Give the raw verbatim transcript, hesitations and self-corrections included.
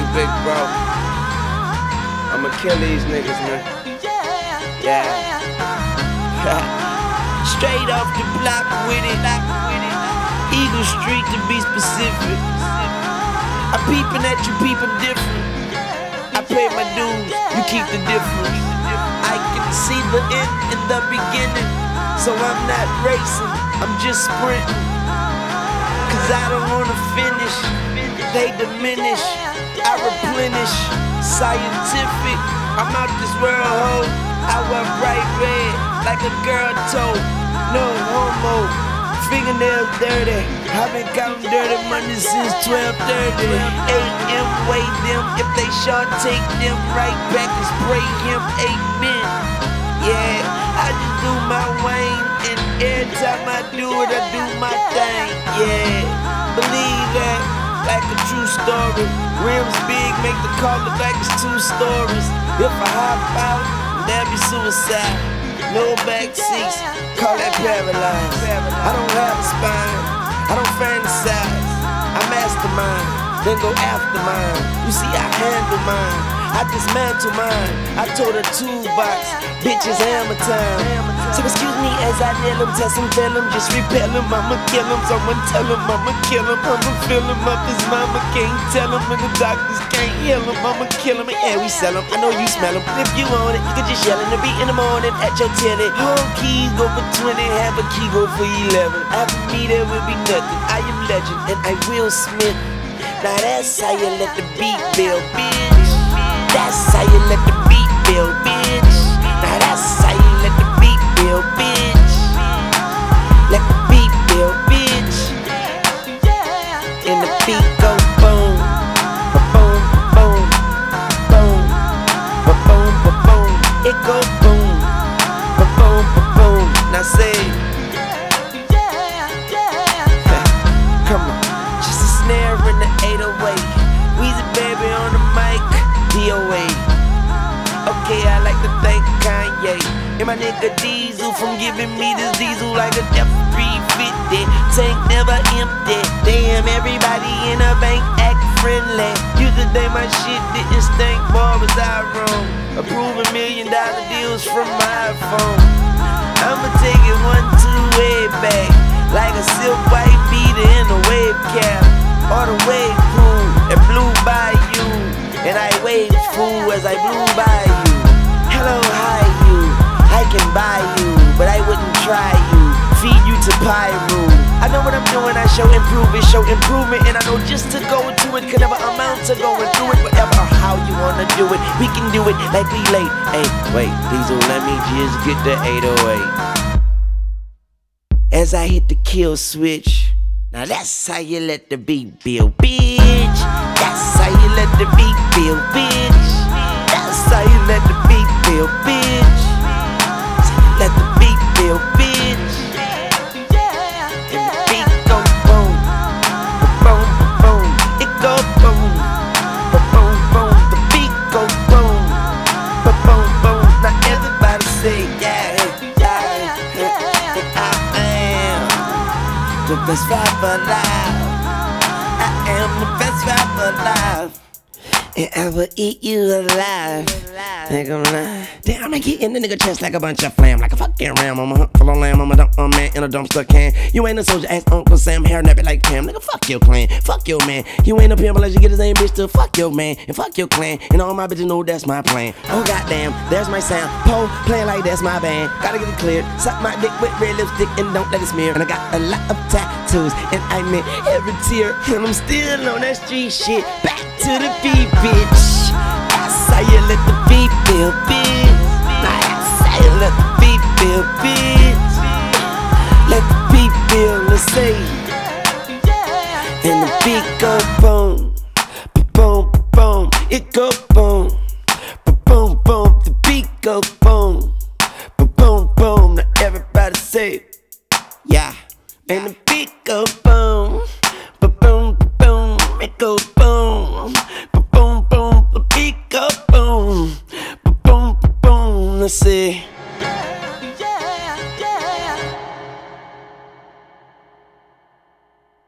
big bro. I'ma kill these niggas, man. Yeah. Straight off the block with it. Eagle Street to be specific. I'm peeping at you, peep, I'm different. I pay my dues, you keep the difference. I can see the end in the beginning, so I'm not racing, I'm just sprinting. Cause I don't wanna finish, they diminish, I replenish. Scientific, I'm out this world, ho. I wear bright red, like a girl toe. No homo, fingernails dirty. I've been counting dirty money since twelve thirty A M Weigh them, if they short, take them right back and spray him, amen. Yeah, I just do my Wayne, and every time I do it, I do my thing. Yeah, believe that, like a true story. Rims big, make the car look like it's two stories. If I hop out, that'd be suicide. No back seats, call that paralyzed. I don't have a spine, I don't fantasize. I mastermind, then go after mine. You see, I handle mine, I dismantle mine. I told her toolbox, bitches hammer time. So excuse me as I nail him, test him, tell him, just repel him. I'ma kill him, someone tell him, I'ma kill him. I'ma fill him up, his mama can't tell him, and the doctors can't heal him. I'ma kill him, and yeah, we sell him. I know you smell him. If you want it, you can just yell in the beat in the morning at your telly. Whole keys go for twenty, half a key go for eleven. After me there will be nothing. I am legend, and I will Smith. Now that's how you let the beat build, bitch. That's how you let the beat build, bitch. Now that's how you let the beat build, bitch. Let the beat build, bitch. And the beat go boom, ba-boom, ba-boom, boom, ba-boom, ba-boom. It go boom, ba-boom, ba-boom. Now say, come on, just a snare in the eight oh eight. Weezy baby on the mic, D O A. Okay, I like to thank Kanye and my nigga Diesel from giving me this diesel like a F three fifty. Tank never empty. Damn, everybody in the bank act friendly. Used to think my shit didn't stink, boy, was I wrong. Approving million dollar deals from my phone. I'ma take it one, two, way back, like a silk white beater in a wave cap, or the wave pool that blew by you, and I waved fool as I blew by you. Hello, hi you, I can buy you, but I wouldn't try you, feed you to Pyro. I know what I'm doing, I show improvement, show improvement, and I know just to go into it could never amount to going through it. Whatever or how you wanna do it, we can do it like we late. Hey, wait, Diesel, let me just get the eight oh eight. As I hit the kill switch, now that's how you let the beat build, bitch. That's how you let the beat build, bitch. That's how you let the beat build, bitch. Let the beat build, bitch. And the beat go boom, boom, boom. It go boom, boom, boom. The beat go boom, boom, boom. Now everybody say yeah, yeah, yeah. I am the best rapper alive. I am the best rapper alive. And I will eat you alive. Nigga lie. Damn, I get in the nigga chest like a bunch of flam. Like a fucking ram. I'm a hunt full of lamb. I'm a dump a man in a dumpster can. You ain't a soldier, ass Uncle Sam. Hair nappy like Pam. Nigga, fuck your clan. Fuck your man. You ain't a pimp unless you get his name, bitch, to fuck your man. And fuck your clan. And all my bitches know that's my plan. Oh, goddamn, there's my sound. Pole playing like that's my band. Gotta get it cleared. Suck my dick with red lipstick and don't let it smear. And I got a lot of tattoos. And I meant every tear. And I'm still on that street shit. Back to the beat, bitch. That's how you let the beat build, bitch. That's how you let the beat build, bitch. Let the beat build, let's say. And the beat go boom, boom, boom. It go boom, boom, boom. The beat go boom, boom, boom. Now everybody say, yeah. And the beat go boom, boom, boom. It go boom, boom, boom. The beat go boom, boom, boom. Let's see.